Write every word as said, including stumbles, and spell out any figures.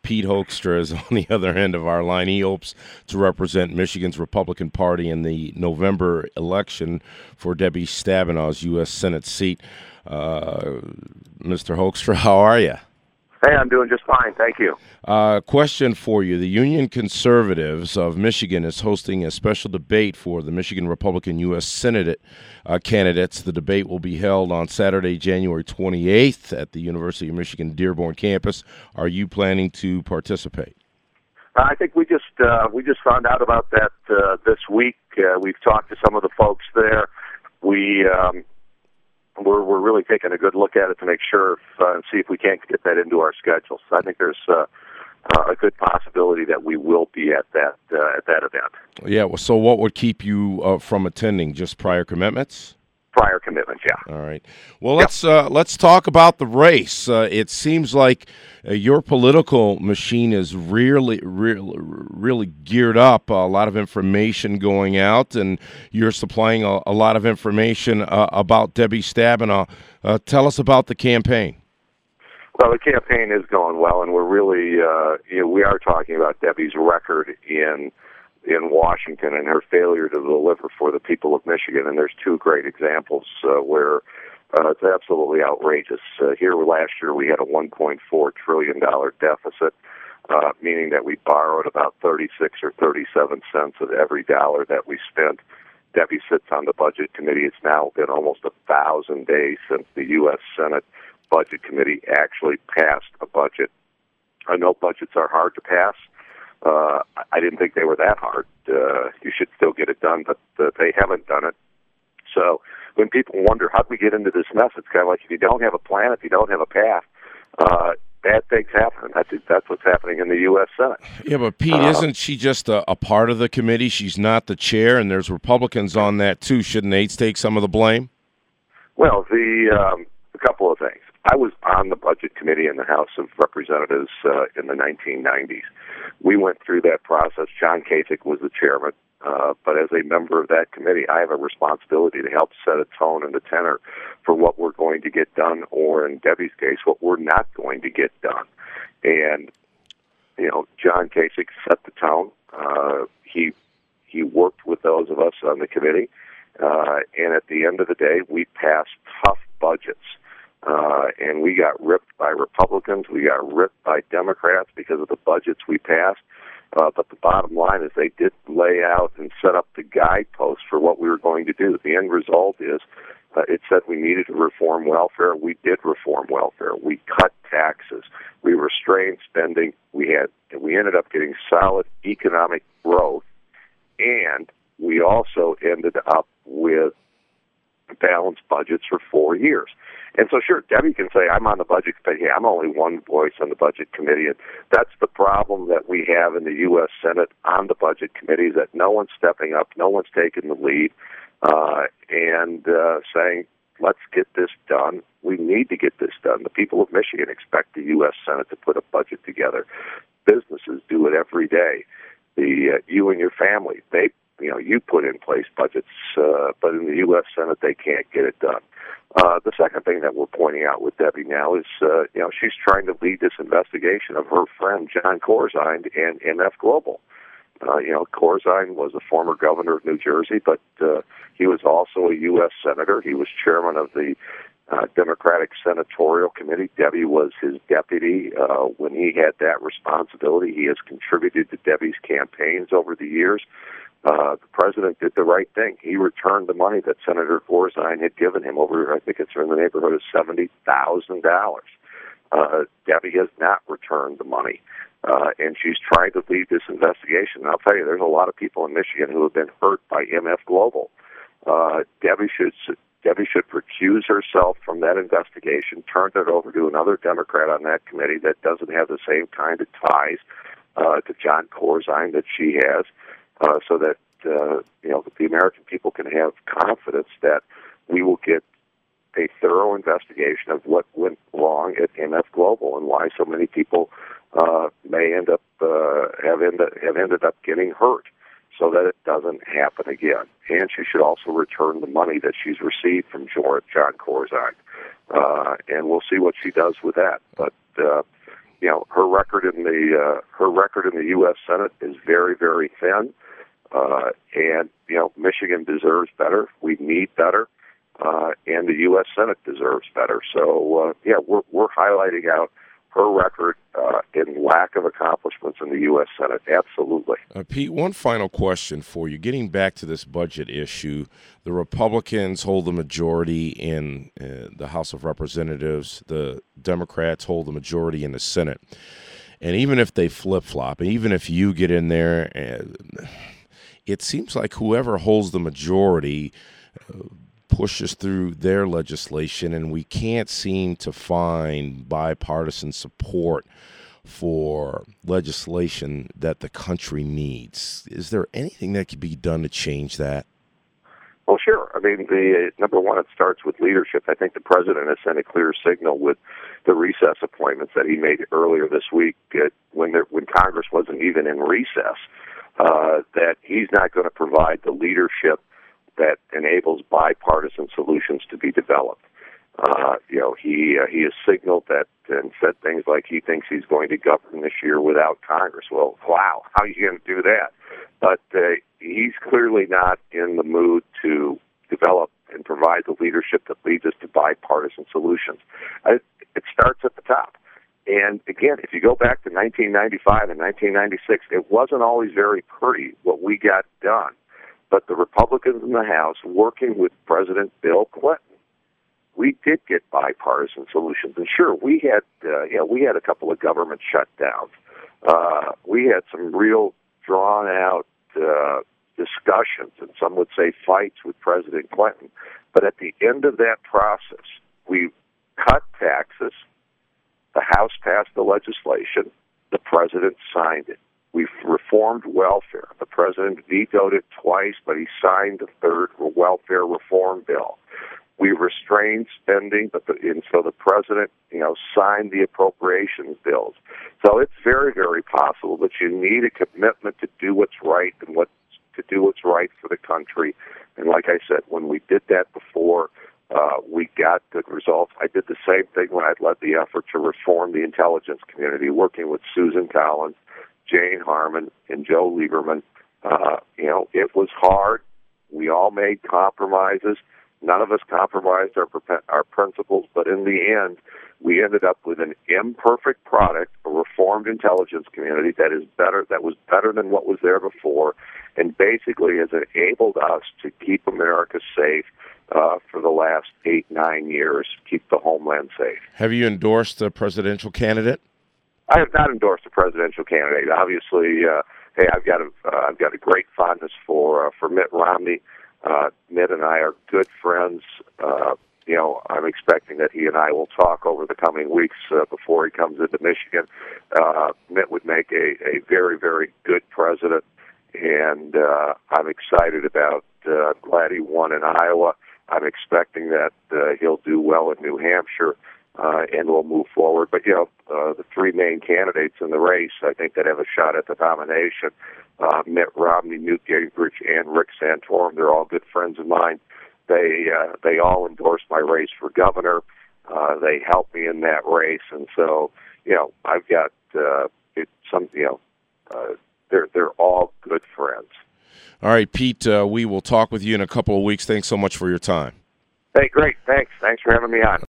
Pete Hoekstra is on the other end of our line. He hopes to represent Michigan's Republican Party in the November election for Debbie Stabenow's U S Senate seat. Uh, Mister Hoekstra, how are you? Hey, I'm doing just fine. Thank you. Uh, question for you. The Union Conservatives of Michigan is hosting a special debate for the Michigan Republican U S Senate uh, candidates. The debate will be held on Saturday, January twenty-eighth at the University of Michigan Dearborn campus. Are you planning to participate? Uh, I think we just uh, we just found out about that uh, this week. Uh, we've talked to some of the folks there. We um, we're we're really taking a good look at it to make sure uh, and see if we can't get that into our schedule. So I think there's uh, uh, a good possibility that we will be at that uh, at that event. Yeah. Well, so what would keep you uh, from attending? Just prior commitments? Prior commitments, yeah. All right. Well, let's uh, let's talk about the race. Uh, it seems like uh, your political machine is really, really, really geared up. A lot of information going out, and you're supplying a, a lot of information uh, about Debbie Stabenow. Uh, tell us about the campaign. Well, the campaign is going well, and we're really, uh, you know, we are talking about Debbie's record in. in Washington and her failure to deliver for the people of Michigan. And there's two great examples uh, where uh, it's absolutely outrageous. Uh, here last year we had a one point four trillion dollars deficit, uh, meaning that we borrowed about thirty-six or thirty-seven cents of every dollar that we spent. Debbie sits on the Budget Committee. It's now been almost a thousand days since the U S Senate Budget Committee actually passed a budget. I know budgets are hard to pass. Uh, I didn't think they were that hard. Uh, you should still get it done, but uh, they haven't done it. So when people wonder, how do we get into this mess, it's kind of like if you don't have a plan, if you don't have a path, uh, bad things happen. I think that's what's happening in the U S Senate. Yeah, but Pete, uh, isn't she just a, a part of the committee? She's not the chair, and there's Republicans on that too. Shouldn't they take some of the blame? Well, the um, a couple of things. I was on the Budget Committee in the House of Representatives uh, in the nineteen nineties. We went through that process. John Kasich was the chairman, uh, but as a member of that committee, I have a responsibility to help set a tone and a tenor for what we're going to get done, or in Debbie's case, what we're not going to get done. And, you know, John Kasich set the tone. Uh, he he worked with those of us on the committee, uh, and at the end of the day, we passed tough budgets. Uh, and we got ripped by Republicans. We got ripped by Democrats because of the budgets we passed. Uh, but the bottom line is they did lay out and set up the guideposts for what we were going to do. The end result is uh, it said we needed to reform welfare. We did reform welfare. We cut taxes. We restrained spending. We had we ended up getting solid economic growth, and we also ended up with balanced budgets for four years. And so, sure, Debbie can say, I'm on the Budget Committee. I'm only one voice on the Budget Committee. And that's the problem that we have in the U S Senate on the Budget Committee, that no one's stepping up, no one's taking the lead, uh, and uh, saying, let's get this done. We need to get this done. The people of Michigan expect the U S Senate to put a budget together. Businesses do it every day. The uh, you and your family, they you know, you put in place budgets, uh, but in the U S Senate, they can't get it done. Uh, the second thing that we're pointing out with Debbie now is, uh, you know, she's trying to lead this investigation of her friend Jon Corzine and M F Global. Uh, you know, Corzine was a former governor of New Jersey, but uh, he was also a U S senator. He was chairman of the uh, Democratic Senatorial Committee. Debbie was his deputy uh, when he had that responsibility. He has contributed to Debbie's campaigns over the years. Uh, the president did the right thing. He returned the money that Senator Corzine had given him over, I think it's in the neighborhood of seventy thousand dollars. Uh, Debbie has not returned the money, uh, and she's trying to lead this investigation. And I'll tell you, there's a lot of people in Michigan who have been hurt by M F Global. Uh, Debbie should Debbie should recuse herself from that investigation, turn it over to another Democrat on that committee that doesn't have the same kind of ties uh, to Jon Corzine that she has. Uh, so that uh, you know the American people can have confidence that we will get a thorough investigation of what went wrong at M F Global and why so many people uh, may end up uh, have ended have ended up getting hurt, so that it doesn't happen again. And she should also return the money that she's received from Jon Corzine, uh, and we'll see what she does with that. But uh, you know, her record in the uh, her record in the U S Senate is very, very thin, uh, and you know, Michigan deserves better. We need better, uh, and the U S Senate deserves better. So uh, yeah, we're we're highlighting out her record uh, in lack of accomplishments in the U S Senate. Absolutely. Uh, Pete, one final question for you. Getting back to this budget issue, the Republicans hold the majority in uh, the House of Representatives. The Democrats hold the majority in the Senate. And even if they flip-flop, and even if you get in there, uh, it seems like whoever holds the majority uh, pushes through their legislation, and we can't seem to find bipartisan support for legislation that the country needs. Is there anything that could be done to change that? Well, sure. I mean, the uh, number one, it starts with leadership. I think the president has sent a clear signal with the recess appointments that he made earlier this week uh, when there, when Congress wasn't even in recess, uh, that he's not going to provide the leadership that enables bipartisan solutions to be developed. Uh, you know, he uh, he has signaled that and said things like he thinks he's going to govern this year without Congress. Well, wow, how are you going to do that? But uh, he's clearly not in the mood to develop and provide the leadership that leads us to bipartisan solutions. Uh, it starts at the top. And again, if you go back to nineteen ninety-five and nineteen ninety-six, it wasn't always very pretty what we got done. But the Republicans in the House, working with President Bill Clinton, we did get bipartisan solutions. And sure, we had, uh, yeah, we had a couple of government shutdowns. Uh, we had some real drawn-out uh, discussions, and some would say fights with President Clinton. But at the end of that process, we cut taxes. The House passed the legislation. The president signed it. We've reformed welfare. The president vetoed it twice, but he signed the third welfare reform bill. We restrained spending, but the, and so the president, you know, signed the appropriations bills. So it's very, very possible that you need a commitment to do what's right and what to do what's right for the country. And like I said, when we did that before, uh, we got good results. I did the same thing when I led the effort to reform the intelligence community, working with Susan Collins, Jane Harman, and Joe Lieberman. Uh, you know, it was hard. We all made compromises. None of us compromised our our principles, but in the end, we ended up with an imperfect product, a reformed intelligence community that is better, that was better than what was there before, and basically has enabled us to keep America safe uh, for the last eight, nine years, keep the homeland safe. Have you endorsed a presidential candidate? I have not endorsed a presidential candidate. Obviously, uh, hey, I've got a uh, I've got a great fondness for uh, for Mitt Romney. Uh, Mitt and I are good friends. Uh, you know, I'm expecting that he and I will talk over the coming weeks uh, before he comes into Michigan. Uh, Mitt would make a, a very, very good president, and uh, I'm excited about. Uh, I'm glad he won in Iowa. I'm expecting that uh, he'll do well in New Hampshire. Uh, and we'll move forward. But, you know, uh, the three main candidates in the race, I think, that have a shot at the nomination, uh, Mitt Romney, Newt Gingrich, and Rick Santorum, they're all good friends of mine. They uh, they all endorsed my race for governor. Uh, they helped me in that race. And so, you know, I've got uh, it, some, you know, uh, they're, they're all good friends. All right, Pete, uh, we will talk with you in a couple of weeks. Thanks so much for your time. Hey, great. Thanks. Thanks for having me on.